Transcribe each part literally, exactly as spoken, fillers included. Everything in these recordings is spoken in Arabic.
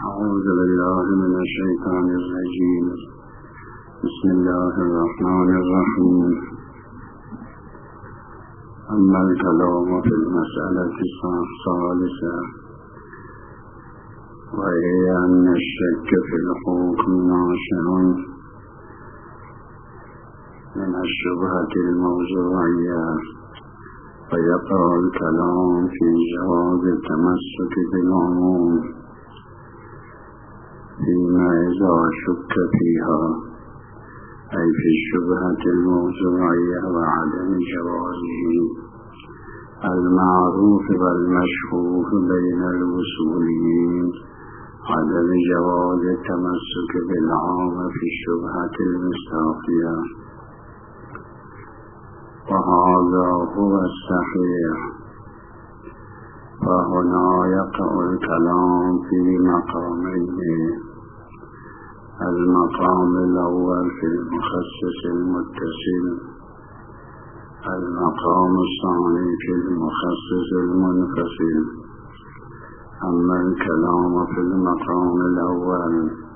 أعوذ بالله من الشيطان الرجيم. بسم الله الرحمن الرحيم. أما الكلام في المسألة الثالثة وهي أن الشك في الحكم ناشئ من الشبهة الموضوعية، فيقع الكلام في جواز التمسك بالعموم فيما إذا شك فيها، أي في الشبهة الموضوعية وعدم جوازه المعروف والمشهور بين الوصوليين، عدم جواز التمسك بالعام في الشبهة المستعفية، وهذا هو الصحيح. فهنا يقع الكلام في مقامين: المقام الأول في المخصص المتصل، المقام الثاني في المخصص المنفصل. أما الكلام في المقام الأول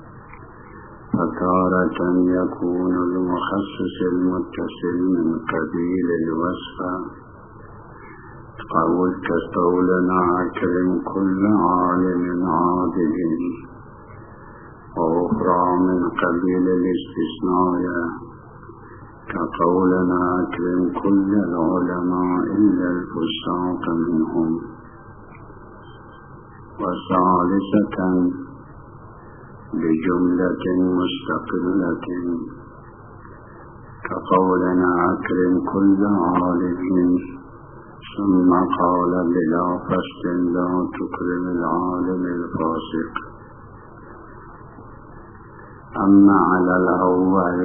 فتارة يكون المخصص المتصل من قبيل الوصف، قول كقولنا أكرم كل عالم عادل، وأخرى من قبيل الاستثناء كقولنا أكرم كل العلماء إلا الفساق منهم. وثالثة بجملة مستقلة كقولنا أكرم كل عالم، ثم قال بلا فصل لا تكرم العالم الفاسق. أما على الأول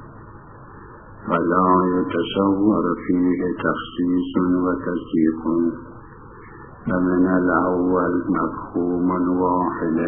فلا يتصور فيه تخصيص وتصديق، فمن الأول مفهوم واحد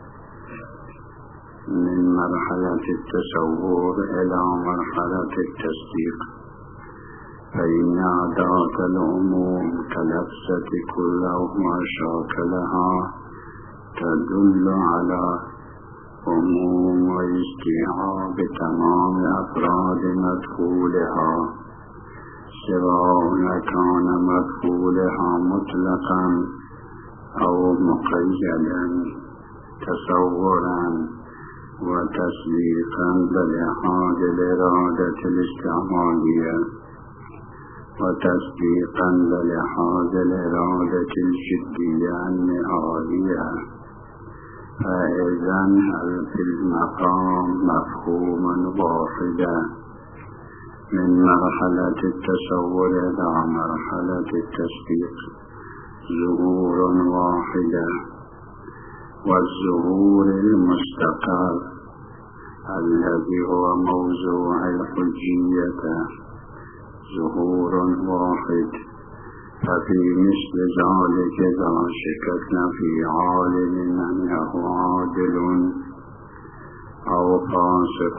من مرحلة التصور إلى مرحلة التصديق، فإن أداة العموم كلفظة كل ما شاكلها تدل على عموم واستيعاب تمام أفراد مدخولها، سواء كان مدخولها مطلقا أو مقيدا تصورا وتصديقا بلحاظ الإرادة الاستعمالية، وتصديقا بلحاظ الإرادة الجدية النهائية. فإذن هل في المقام مفهوما واحدا من مرحلة التصور إلى مرحلة التصديق، ظهور واحدة. والظهور المستقر الذي هو موضوع الحجية ظهور واحد. ففي مثل ذلك إذا شككنا في عالم أنه عادل أو فاسق،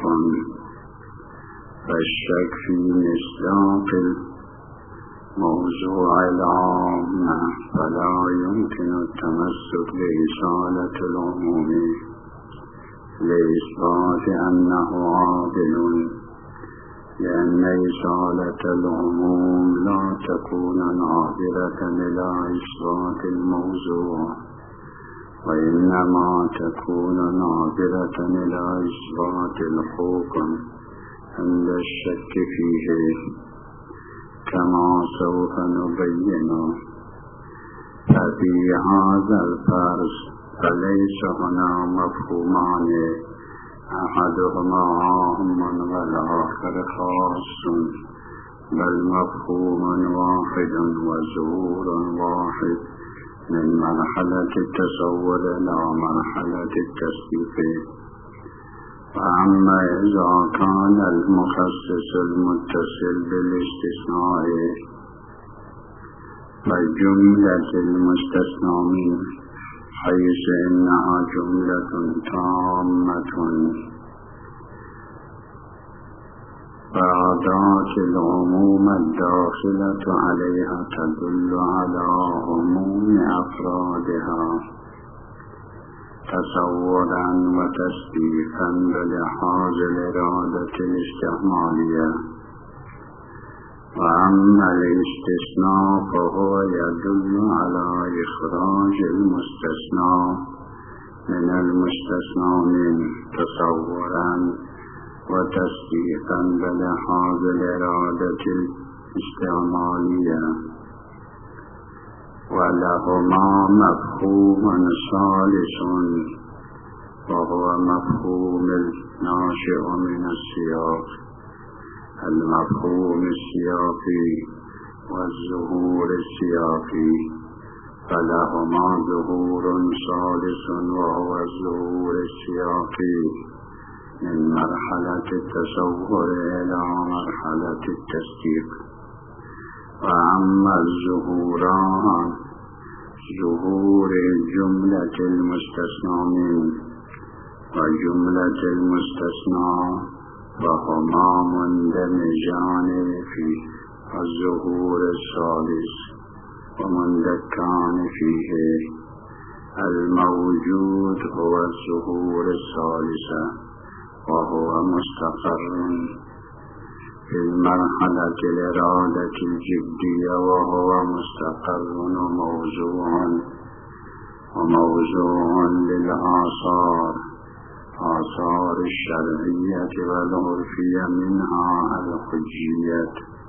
فالشك في مصداق الموضوع العام، فلا يمكن التمسك برسالة العموم لإثبات أنه عادل، لأن رسالة العموم لا تكون ناظرة إلى إثبات الموضوع، وإنما تكون ناظرة إلى إثبات الحكم عند الشك فيه، كما سوف نبين. ففي هذا الفرض فليس هنا مفهومان، أحدهما عام والآخر خاص، بل مفهوم واحد وظهور واحد من مرحلة التصور إلى مرحلة التصديق. فأما إذا كان المخصص المتصل بالاستثناء فالجملة المستثنى منه، حيث إنها جملة تامة، فأداة العموم الداخلة عليها تدل على عموم أفرادها، تصورا وتصديقا بلحاظ الإرادة الاستعمالية. وأما الاستثناء فهو يدل على إخراج المستثنى من المستثنى منه تصورا وتصديقا بلحاظ الإرادة الاستعمالية، ولهما مفهوم ثالث وهو مفهوم الناشئ من السياق، المفهوم السياقي والظهور السياقي، فلهما ظهور ثالث وهو الظهور السياقي من مرحلة التصور إلى مرحلة التصديق. وأما الظهوران ظهور جملة المستثنى منه وجملة المستثنى فهما مندمجان في الظهور الثالث ومندكان فيه. الموجود هو الظهور الثالث وهو مستقر في المرحلة الإرادة الجدية، وهو مستقر وموضوع وموضوع للآثار آثار الشرعية والعرفية منها الحجية.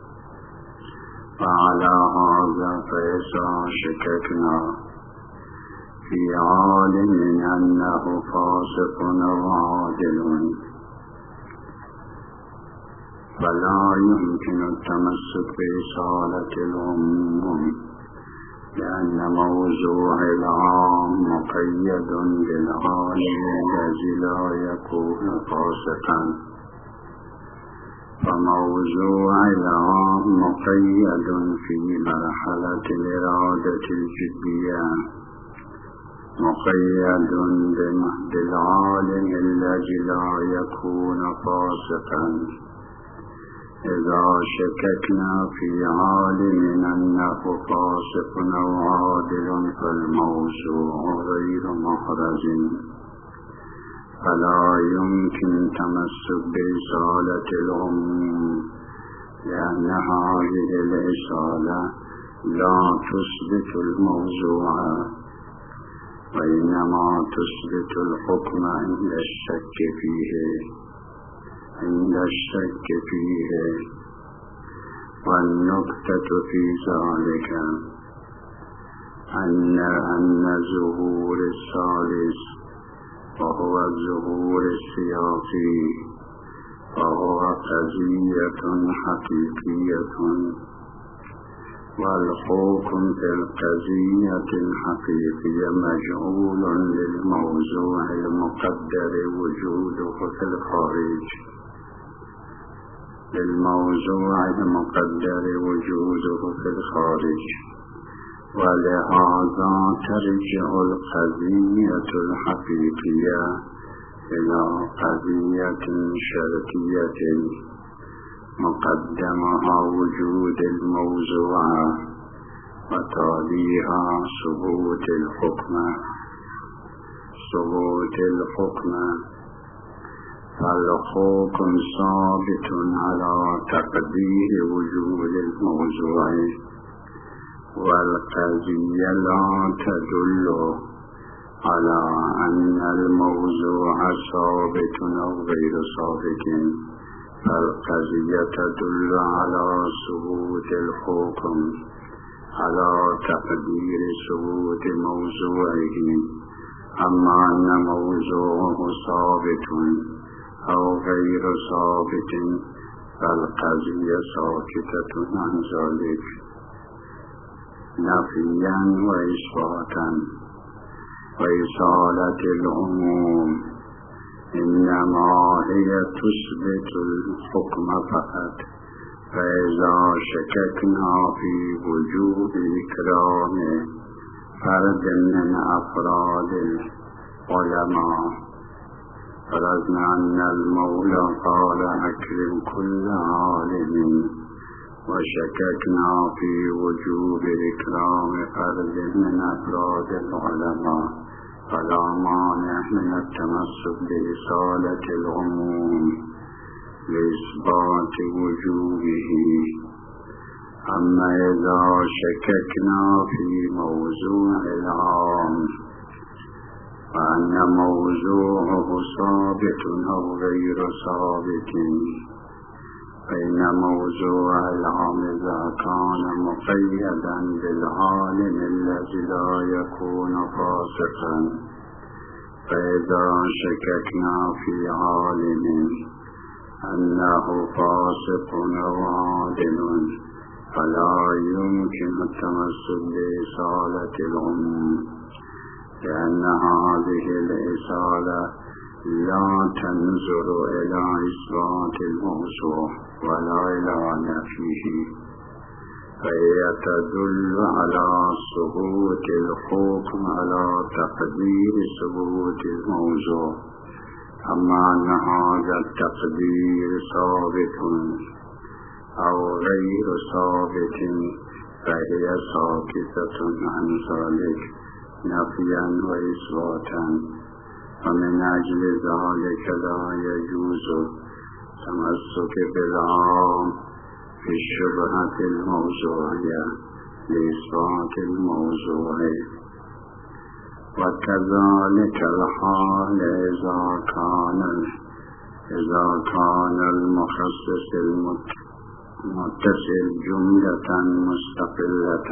فعلى هذا فإذا شككنا في عالم أنه فاسق وعادل فلا يمكن التمسك برسالة العموم، لأن موضوع العام مقيد بالعالم الذي لا يكون فاسقا، فموضوع العام مقيد في مرحلة الإرادة الجدية، مقيد بالعالم الذي لا يكون فاسقا. إذا شككنا في عالم أنه فاسق أو عادل فالموضوع غير محرز، فلا يمكن تمسك برسالة العموم، لأن هذه الرسالة لا تثبت الموضوع، وإنما تثبت الحكم عند الشك فيه عند الشك فيه. والنكتة في ذلك أن أن ظهور الثالث وهو الظهور السياقي وهو قضية حقيقية، والحكم في القضية الحقيقية مجعول للموضوع المقدر وجوده في الخارج، للموضوع المقدر وجوده في الخارج، ولهذا ترجع القضية الحقيقية إلى قضية شرطية مقدمها وجود الموضوع وتاليها ثبوت الحكم ثبوت الحكم فالحكم ثابت على تقدير وجود الموضوع، والقضية لا تدل على أن الموضوع ثابت أو غير ثابت، فالقضية تدل على ثبوت الحكم على تقدير ثبوت موضوعه. أما أن موضوعه ثابت أو غير ثابت فالقضية ساكتة عن ذلك نفيا وإثباتا. وإزالة العموم إنما هي تثبت الحكم فقط، فإذا شككنا في وجوب إكرام فرد من أفراد العلماء فرضنا أن المولى قال أكرم كل عالم، وشككنا في وجوب إكرام فرد من أفراد العلماء فلا مانع من التمسك برسالة العموم لإثبات وجوبه. أما إذا شككنا في موضوع العام فأن موضوعه ثابت أو غير ثابت، فإن موضوع العام إذا كان مقيدا بالعالم الذي لا يكون فاسقا، فإذا شككنا في عالم أنه فاسق أو عادل فلا يمكن التمسك برسالة العموم، لأن هذه الرسالة لا تنظر إلى إثبات الموضوع ولا إلى نفيه، فهي تدل على ثبوت الحكم على تقدير ثبوت الموضوع. أما أن هذا التقدير ثابت أو غير ثابت فهي ساكتة عن ذلك نفيا وإثباتا، ومن أجل ذلك لا يجوز تمسك بالعام في الشبهة الموضوعية لإثبات الموضوع. وكذلك الحال إذا كان إذا كان المخصص المتصل جملة مستقلة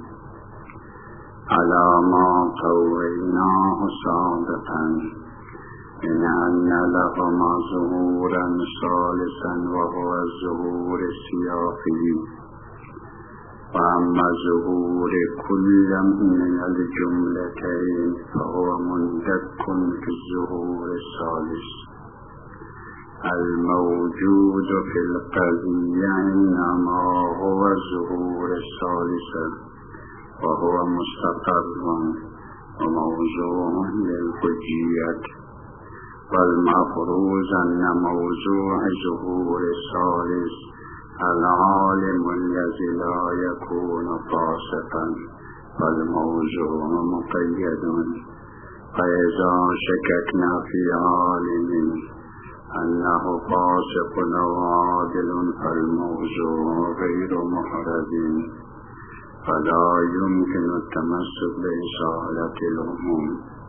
على ما قويناه سابقا من أن لهما ظهورا ثالثا وهو الظهور السياقي، وأما ظهور كل من الجملتين فهو مندك في الظهور الثالث الموجود في القضية، إنما هو الظهور الثالث وهو مستقر وموضوع للحجية. والمفروض أن موضوع ظهور الثالث العالم الذي لا يكون فاسقا، والموضوع مقيد. فإذا شككنا في عالم أنه فاسق أو عادل فالموضوع غير محرز، فلا يمكن التمسك برسالة العموم،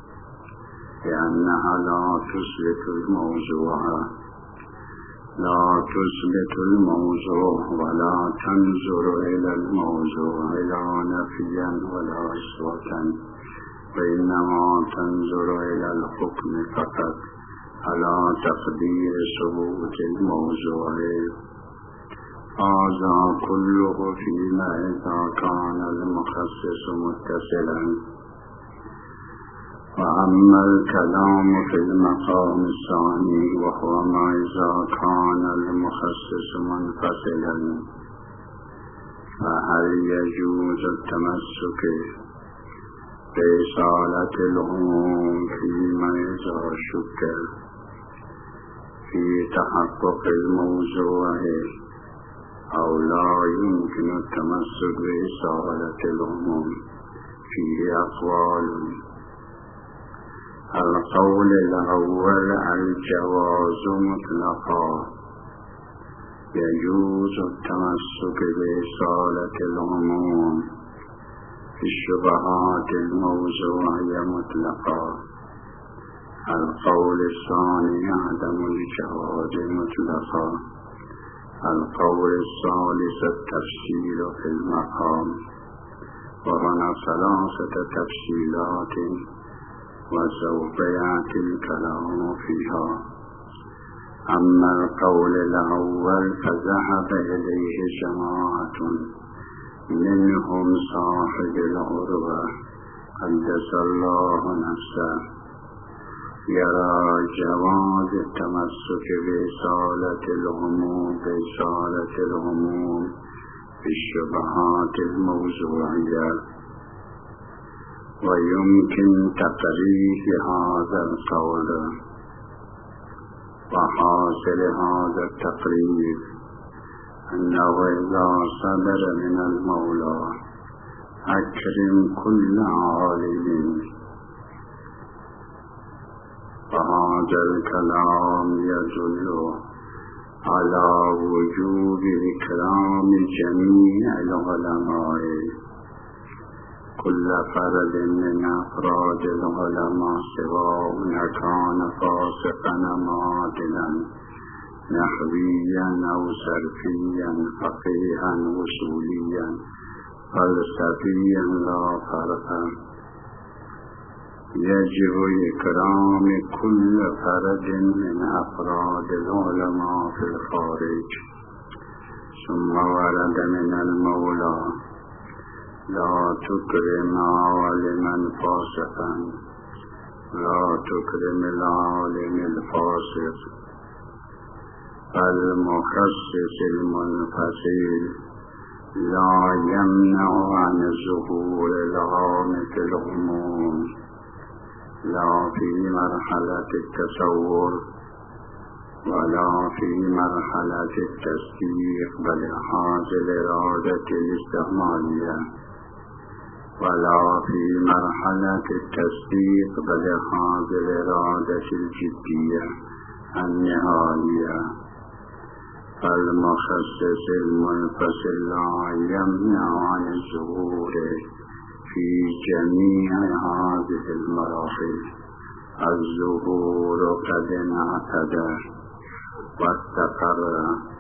لأنها لا تثبت الموضوع لا تثبت الموضوع ولا تنظر إلى الموضوع لا نفيا ولا إثباتا، وإنما تنظر إلى الحكم فقط على تقدير ثبوت الموضوع. هذا كله فيما إذا كان المخصص متصلا. وأما الكلام في المقام الثاني وهو ما إذا كان المخصص منفصلا، فهل يجوز التمسك برسالة العموم فيما إذا شك في تحقق الموضوع، أو لا يمكن التمسك برسالة العموم؟ فيه أقوال. القول الأول الجواز مطلقا، يجوز التمسك برسالة العموم في الشبهات الموضوعية مطلقا. القول الثاني عدم الجواز مطلقا. القول الثالث التفصيل في المقام، وهنا ثلاثة تفصيلات وسوف يأتي الكلام فيها. أما القول الأول فذهب إليه جماعة منهم صاحب العروة قدس الله نفسه، يرى جواز التمسك برسالة العموم برسالة العموم في الشبهات الموضوعية، ويمكن تقرير هذا القول. وحاصل هذا التقرير أنه إذا صدر من المولى أكرم كل عالم فهذا الكلام يدل على وجوب إكرام جميع العلماء كل فرد من أفراد العلماء سواء كان فاسقا أم عادلا نحويا أو صرفيا فقيها وصوليا فلسفيا لا فرق. يجب إكرام كل فرد من أفراد العلماء في الخارج. ثم ورد من المولى لا تكرم عالما فاسقا لا تكرم العالم الفاسق. المخصص المنفصل لا يمنع عن ظهور العام في العموم لا في مرحلة التصور ولا في مرحلة التصديق بلحاظ الإرادة الاستعمالية ولا في مرحلة التصديق بلحاظ الإرادة الجدية النهائية. فالمخصص المنفصل لا يمنع عن الظهور في جميع هذه المراحل. الظهور قد انعقد واستقر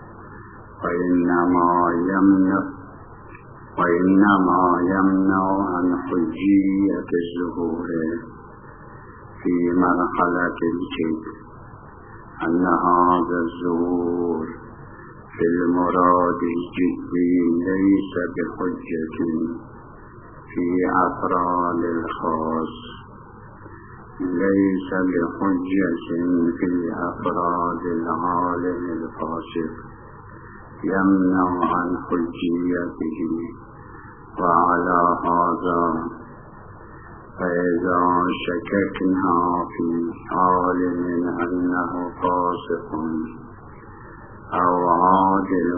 وإنما يمنع وإنما يمنع عن حجية الظهور في مرحلة الجد أن هذا الظهور في المراد الجدي ليس بحجة في أفراد الخاص ليس بحجة في أفراد العالم الفاسق يمنع عن حجيته. وعلى هذا فإذا شككنا في عالم أنه فاسق أو عادل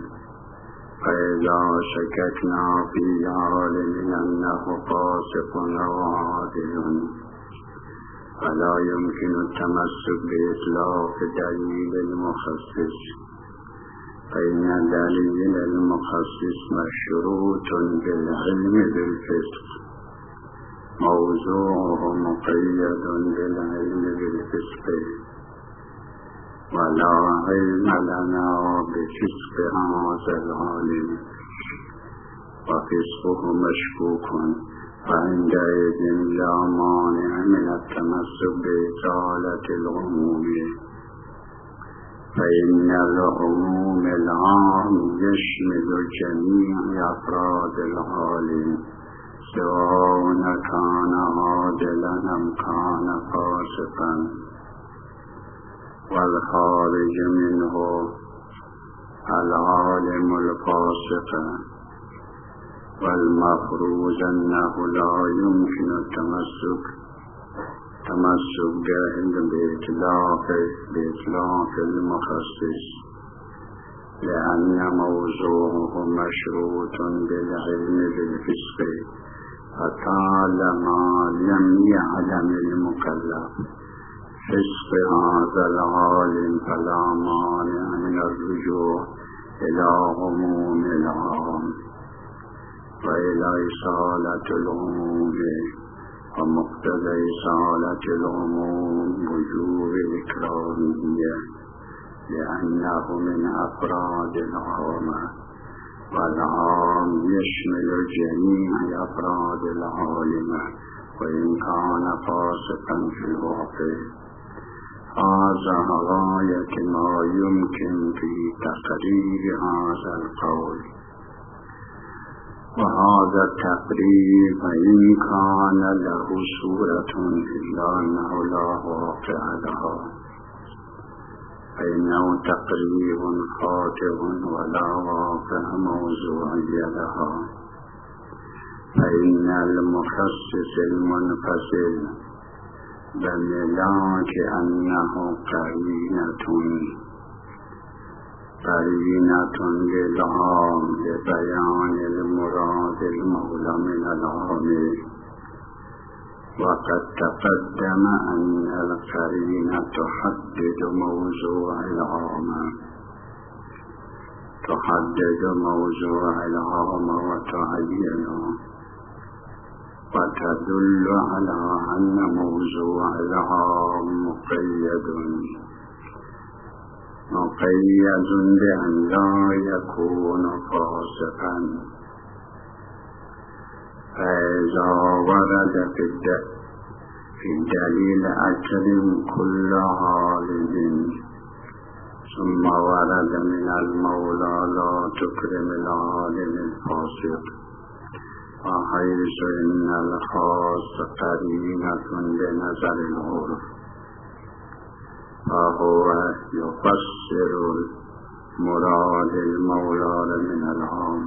فإذا شككنا في عالم أنه فاسق أو عادل فلا يمكن التمسك بإطلاق دليل المخصص، فإن دليل المخصص مشروط بالعلم بالفسق موضوعه مقيد بالعلم بالفسق ولا علم لنا بفسق هذا العالم وفسقه مشكوك، فعندئذ لا مانع من التمسك بإزالة العموم، فإن العموم العام يشمل جميع أفراد العالم سواء كان عادلا أم كان فاسقا، والخارج منه العالم الفاسق، والمفروض أنه لا يمكن التمسك تمسك بإطلاق بإطلاق المخصص لأن موضوعه مشروط بالعلم بالفسق، فطالما لم يعلم المكلف فسق هذا العالم فلا مانع من الرجوع إلى عموم العام وإلى إصالة العموم، ومقتضى إصالة العموم وجوب الإكرامية لأنه من أفراد العام، والعام يشمل جميع أفراد العالم وإن كان فاسقا في الواقع. هذا غاية ما يمكن في تقرير هذا القول، وهذا التقرير فإن كان له صورة إلا أنه لا واقع لها فإنه تقرير خاطئ ولا واقع موضوعي لها. فإن المخصص المنفصل بملاك أنه قرينة قرينة للعام لبيان المراد المولى من العام، وقد تقدم أن القرينة تحدد موضوع العام تحدد موضوع العام وتعينه وتدل على أن موضوع العام مقيد مقيد بأن لا يكون فاسقا. فإذا ورد في الدليل أكرم كل عالم ثم ورد من المولى لا تكرم العالم الفاسق، وحيث إن الخاص قرينة بنظر العرف فهو يفسر مراد المولى من العام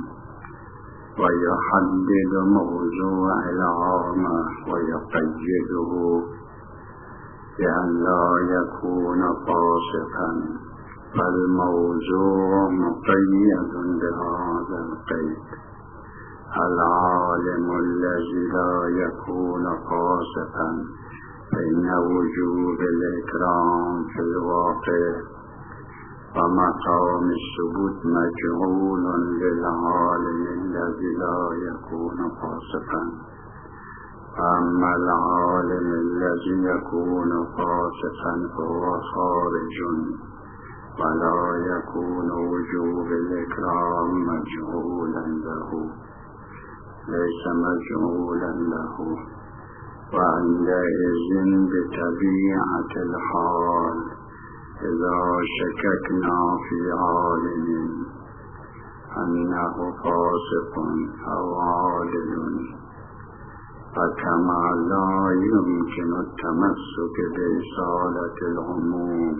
ويحدد موضوع العام ويقيده بأن لا يكون فاسقا، فالموضوع مقيد بهذا القيد. العالم الذي لا يكون فاسقا فإن وجوب الإكرام في الواقع ومقام الثبوت مجهول للعالم الذي لا يكون فاسقا. أما العالم الذي يكون فاسقا فهو خارج ولا يكون وجوب الإكرام مجهولا له ليس مجهولا له. وعندئذ بطبيعة الحال إذا شككنا في عالم أنه فاسق أو عادل فكما لا يمكن التمسك برسالة العموم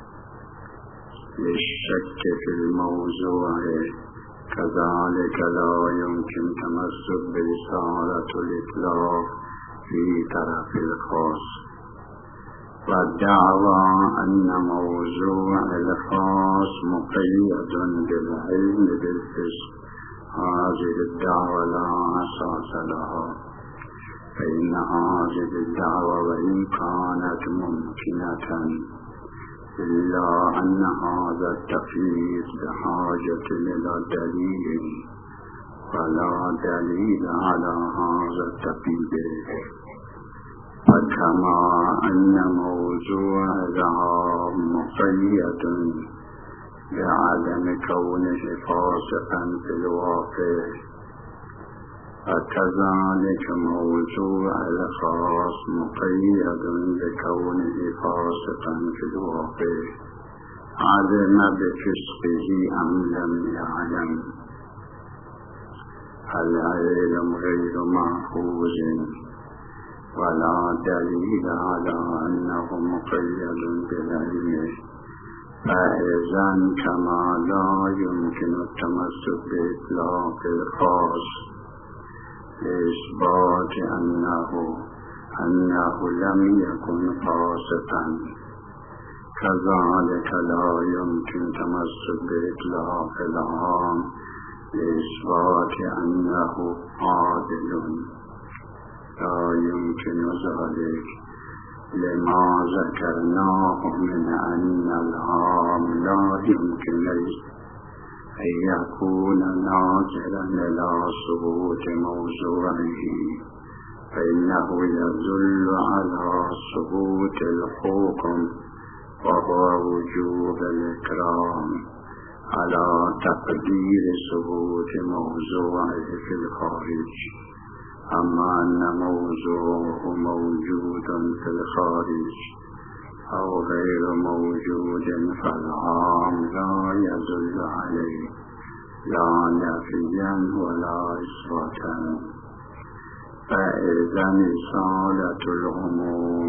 للشك في الموضوع كذلك لا يمكن تمسك برسالة الإطلاق في طرف الخاص. والدعوى أن موضوع الخاص مقيد بالعلم بالفسق هذه الدعوة لا أساس لها، فإن هذه الدعوة وإن كانت ممكنة إلا أن هذا التقييد بحاجة إلى دليل ولا دليل على هذا التقييد. فكما أن موضوع العام مقيد بعدم كونه فاسقا في الواقع فكذلك موضوع الخاص مقيد بكونه فاسقا في الواقع علم بفسقه أم لم يعلم. العلم غير محفوظ ولا دليل على أنه مقيد بالعلم، فإذا كما لا يمكن التمسك بإطلاق الخاص لإثبات أنه أنه لم يكن فاسقا كذلك لا يمكن تمسك بإطلاق العام لإثبات أنه عادل. لا يمكن ذلك لما ذكرناه من أن العام لا يمكن أن يكون ناظرا إلى ثبوت موضوعه، فإنه يدل على ثبوت الحكم وهو وجوب الإكرام على تقدير ثبوت موضوعه في الخارج. أما أن موضوعه موجود في الخارج أو غير موجود فالعام لا يدل عليه لا نفيا ولا إثباتا. فإذا رسالة العموم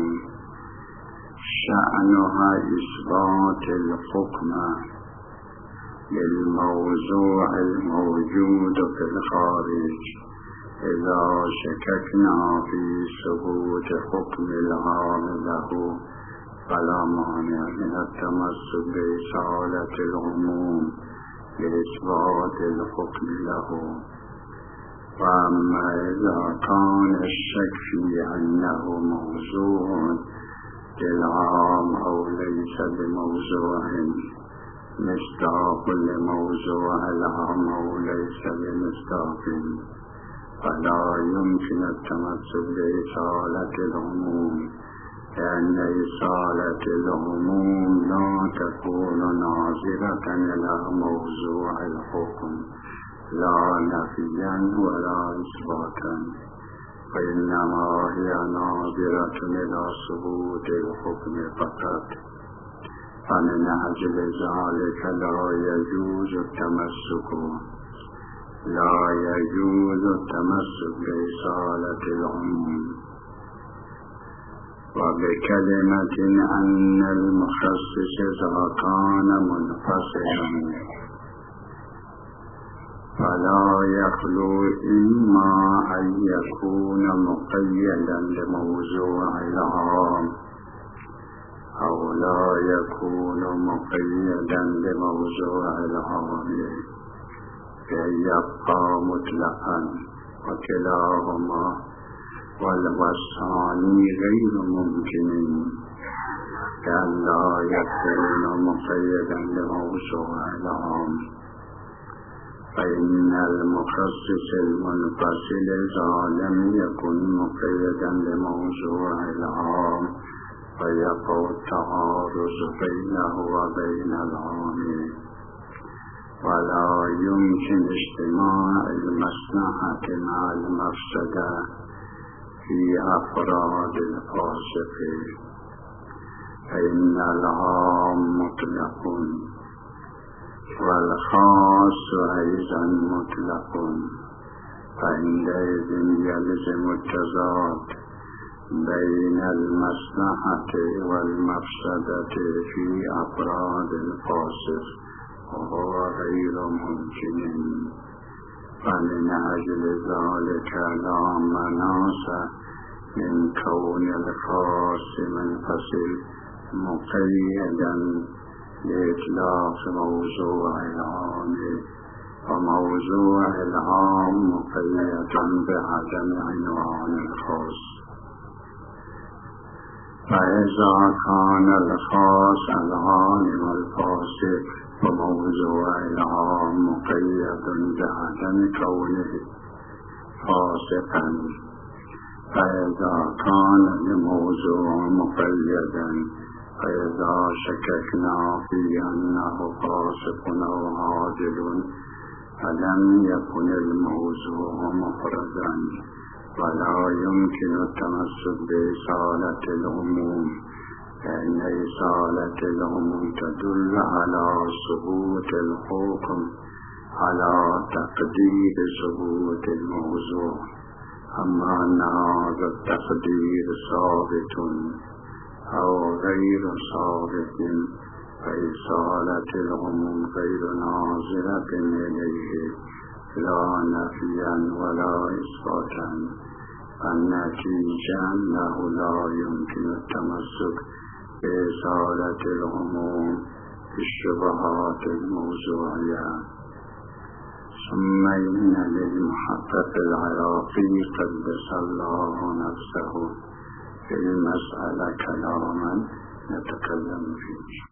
شأنها إثبات الحكم للموضوع الموجود في الخارج إذا شككنا في ثبوت حكم العام له فلا مانع من التمسك برسالة العموم لإثبات الحكم له. وأما إذا كان الشك في أنه موضوع للعام أو ليس بموضوع مصداق لموضوع العام أو ليس بمصداق، فلا يمكن التمسك بإصالة العموم، لأن إصالة العموم لا تكون ناظرة إلى موضوع الحكم لا نفيا ولا إثباتا، وإنما هي ناظرة إلى ثبوت الحكم فقط. فمن أجل ذلك لا يجوز التمسك لا يجوز التمسك بإصالة العموم. وبكلمة أن المخصص إذا كان منفصلا فلا يخلو إما أن يكون مقيدا لموضوع العام أو لا يكون مقيدا لموضوع العام، كي يبقى مطلقا، وكلاهما والثاني غير ممكن، كأن لا يكون مقيدا لموضوع العام. فإن المخصص المنفصل إذا لم يكن مقيدا لموضوع العام فيقع التعارض بينه وبين العام، ولا يمكن اجتماع المصلحة مع المفسدة في أفراد الفاسق، فإن العام مطلق والخاص أيضا مطلق، فعندئذ يلزم التضاد بين المصلحة والمفسدة في أفراد الفاسق، وهو غير ممكن. فمن أجل ذلك لا مناص من كون الخاص منفصل مقيدا لإطلاق موضوع العام، وموضوع العام مقيد بعدم عنوان الخاص. فإذا كان الخاص العالم الفاسق وموضوع العام مقيد بعدم كونه فاسقا، فإذا كان الموضوع مقيدا فإذا شككنا في أنه فاسق أو عادل فلم يكن الموضوع مفردا، ولا يمكن التمسك بإصالة العموم، لأن إصالة العموم تدل على ثبوت الحكم على تقدير ثبوت الموضوع. أما أن هذا التقدير ثابت أو غير ثابت فإصالة العموم غير ناظرة إليه لا نفيا ولا إثباتا، النتيجة أنه لا يمكن التمسك بإصالة العموم في الشبهات الموضوعية. ثم إن للمحقق العراقي قدس الله نفسه في المسألة كلاما نتكلم فيه.